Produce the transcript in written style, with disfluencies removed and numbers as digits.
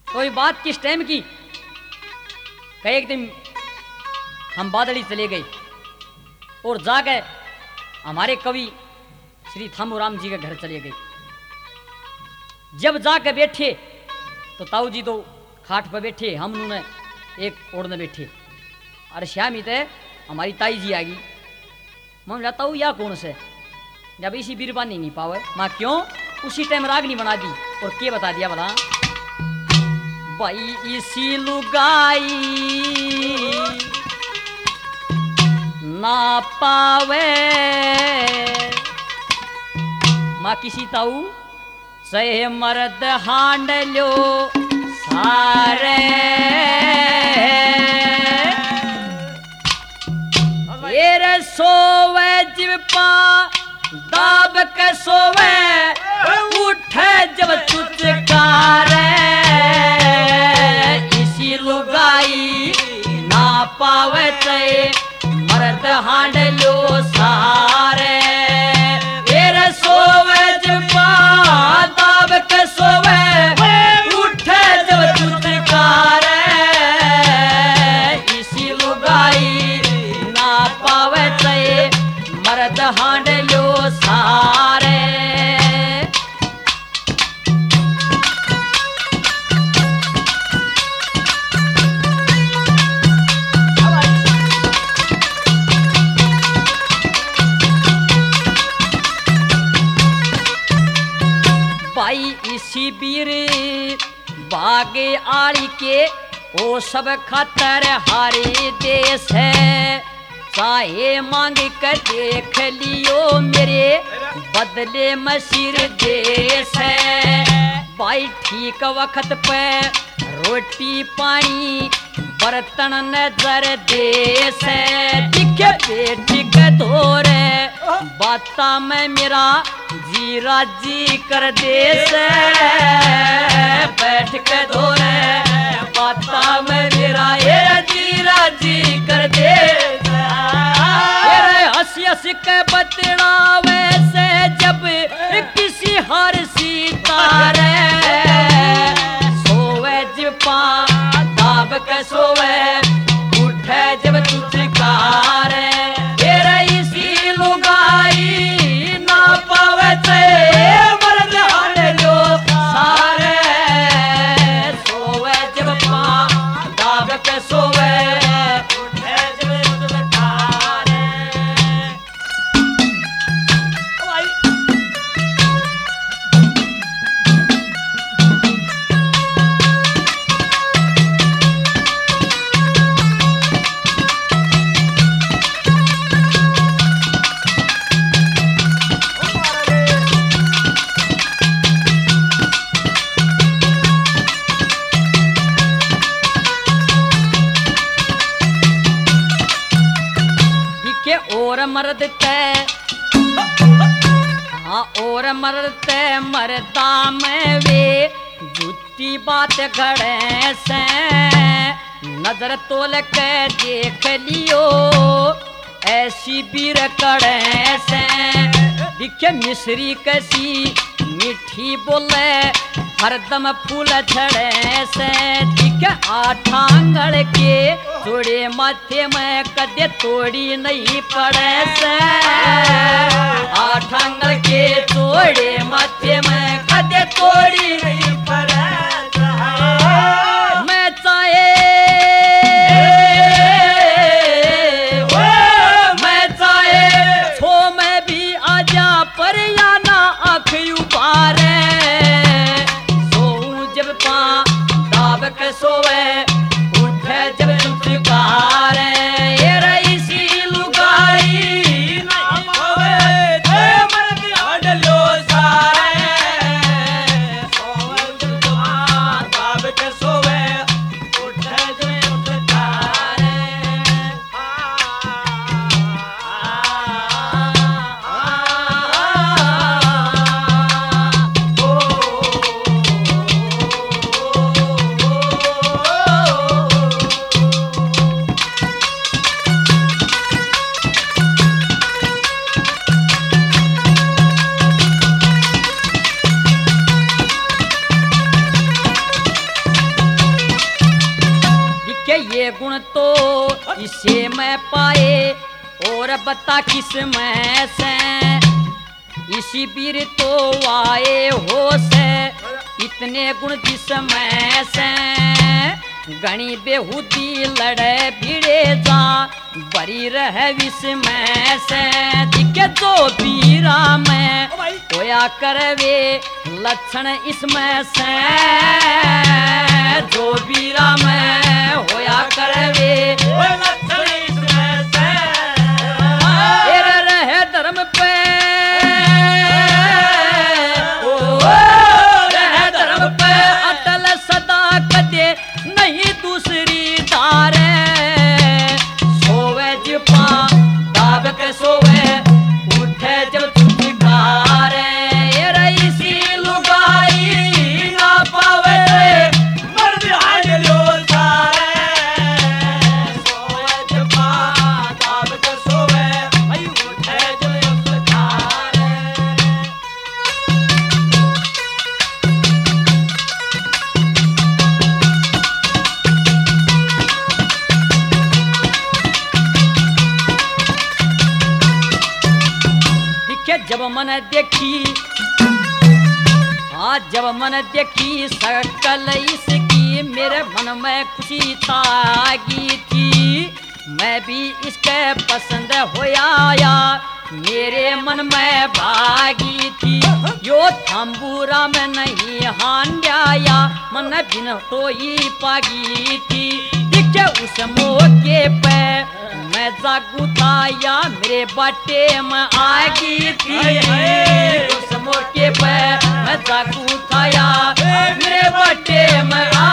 तो ये बात किस टाइम की? कई एक दिन हम बादली चले गए और जाकर हमारे कवि श्री थामूराम जी के घर चले गए। जब जाकर बैठे तो ताऊ जी तो खाट पर बैठे, हम उन्होंने एक ओर में बैठे। अरे श्याम ही थे, हमारी ताई जी आ गई। मैं जाता हूँ या कौन से? जब इसी बीरबानी नहीं पावे माँ, क्यों? उसी टाइम रागनी बना दी और के बता दिया भला, भाई इसी लुगाई ना पावे माँ किसी ताऊ सहे मर्द हांड लो सारे ये सोवे जीव पा दाब के सोवे उठे जब चुचकारे इसी लुगाई ना पावे ते मर्द हांड लो सारे ये सोवे जीव पा दाब के सोवे उठे जब चुचकारे इसी लुगाई ना पावे ते मर्द हांड लो सारे। भाई इसी बीर बागे आड़ी के ओ सब खतर हारे देश है, चाहे मांग कर देख लियो मेरे बदले मशीर देश है। भाई ठीक वक्त पे रोटी पानी बर्तन नजर देश है, दिखे बेटी के धोरे बाता में मेरा जीरा जी कर देश है, बैठ के धोरे बाता में मेरा ये जीरा जी कर देश हंसी हंसी के बतलावे से जब किसी हर सितारे सोवे जब पा दाब के सोवे उठे जब चुचकारे इसी लुगाई ना पावे ते मर्द हांड लो सारे सोवे जब पा दाब के सोवे और मर्द ते हाँ और मर्द ते मरदा में वे झूठी बात घड़े से नजर तोल के देख लियो ऐसी बीर कड़े से दिखे मिश्री कैसी मीठी बोले हरदम फूल छड़े से दिखे आठांगड़ के जोड़े माथे में कदे तोड़ी नहीं पड़े से आठांगड़ के जोड़े माथे में कदे तोड़ी नहीं पड़े मैं चाहे छो में भी आजा पर या ना आँख उबारे के सोवे उठे जब चुचकारे इसी लुगाई ना पावे ते मर्द हांड लो सारे सोवे जब दाब के सोवे उठे जब चुचकारे के ये गुण तो इसे मैं पाए और बता किस में से इसी बीर तो आए हो से इतने गुण जिसमें से गणी बेहूदी लड़े भिड़े जा बरी रहे विष में से दिखे जो बीरा में होया करवे लक्षण इसमें से जो बीरा में होया करवे लक्षण इसमें से रहे धर्म पे नहीं दूसरी धारे सोवे जपा दाब के सोवे उठे जब चुटकारे इसी लुगाई ना पावे मर्द हाजलो सारे सोवे जपा दाब के सोवे उठे जब चुटकारे जब मन देखी आज जब मन देखी सकल इसकी मेरे मन में खुशी तागी थी मैं भी इसके पसंद होया मेरे मन में भागी थी यो थाम्बूरा में नहीं हांड्याया मन बिन तो ही पागी थी दिखे उस मौके पे मैं जागू था या मेरे बाटे में आगी थी उस मौके पे मैं जागू था या मेरे बाटे में